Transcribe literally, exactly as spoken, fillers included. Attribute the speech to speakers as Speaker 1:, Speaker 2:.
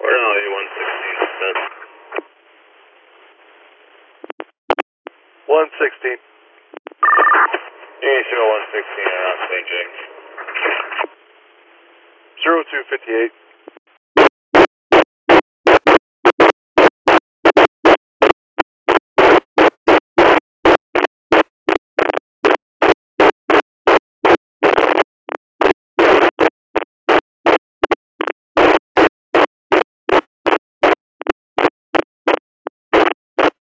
Speaker 1: We're now A one sixteen percent.
Speaker 2: one sixteen.
Speaker 1: Initial one sixteen around Saint James.
Speaker 2: zero two fifty-eight.